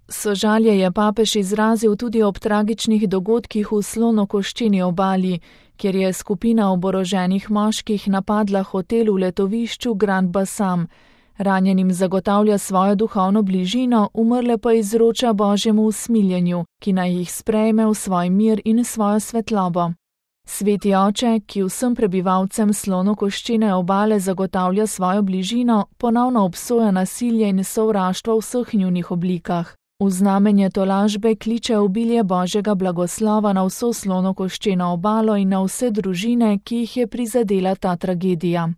Sožalje je papež izrazil tudi ob tragičnih dogodkih v Slonokoščeni obali, kjer je skupina oboroženih moških napadla hotel v letovišču Grand Bassam. Ranjenim zagotavlja svojo duhovno bližino, umrle pa izroča Božjemu usmiljenju, ki naj jih sprejme v svoj mir in svojo svetlobo. Sveti oče, ki vsem prebivalcem Slonokoščene obale zagotavlja svojo bližino, ponovno obsoja nasilje in sovraštvo v vseh njunih oblikah. V znamenje tolažbe kliče obilje Božjega blagoslova na vso Slonokoščeno obalo in na vse družine, ki jih je prizadela ta tragedija.